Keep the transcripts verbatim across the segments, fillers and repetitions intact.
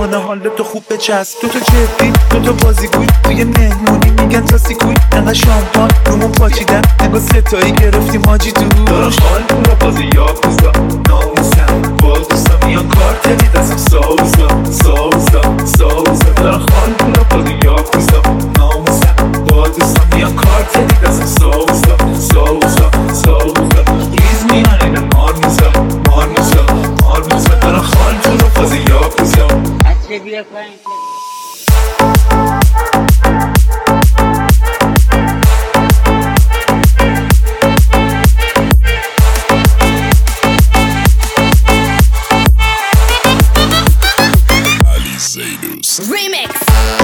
مهمان حالت تو خوب بچسب. تو تو جدی تو تو بازیگوی توی مهمونی میگن تا سیکوی انقدر شامپان رومون پاچیدن انگار ستایی گرفتیم حاجی تو. دارم حال تو رو بازی یاکوزا ناموسم با دوستا میان کارتلی دستم ساوزا ساوزا ساوزا. دارم حال تو رو بازی یاکوزا ناموسم با دوستا میان کارتلی دستم ساوزا ساوزا ساوزا. ریز میان این مارموزا مارموزا مارموزا. دارم حال تو رو بازی یاکوزا. اچه بیا پایین Remix.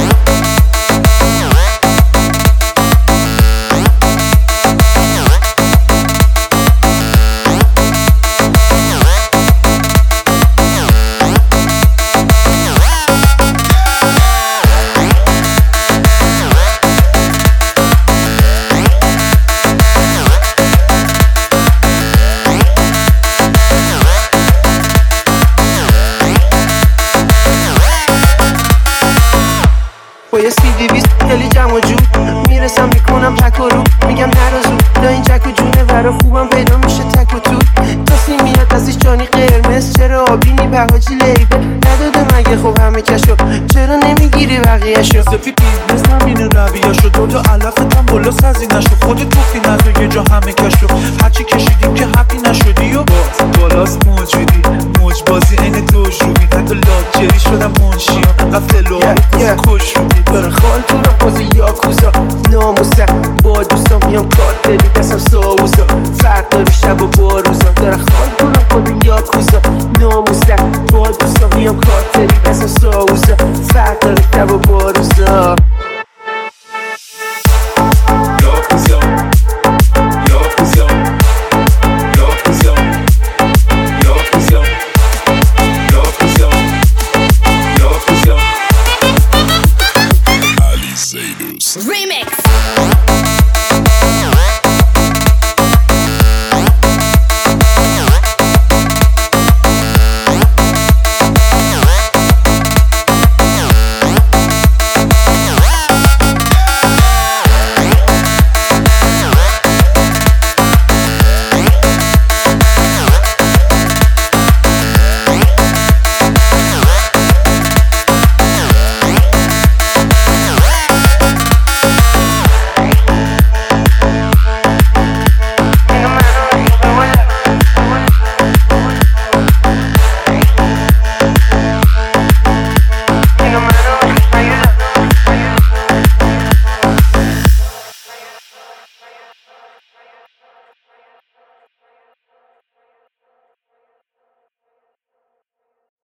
با یه سی دیویست خیلی جمع جو میرسم میکنم تک و رو میگم نرازو دا این جک و جونه برا خوبم پیدا میشه تک و تو. کسی میاد ازش جانی قرمز چرا آبینی به حاجی لیبل نداده مگه خب همه کشو چرا نمیگیری بقیهشو. سفی بیزنس همینه رویه‌شو دوتا علفتم بلا سزی نشو خودت گفتی نزو یه جا همه کشو هرچی کشیدیم که حقی نشدی و باز بالاست موجودی موج بازی این دوش رو میدن تو لاکچری شدم منشیام قفل و کش رو میدن. داره خال تو رو بازی یاکوزا ناموسم با دوستان میام کارتلی دستم ساوزا فرق داری شب و با روزا. داره خال تو رو بازی یاکوزا ناموسم با دوستان میام کارتلی دستم ساوزا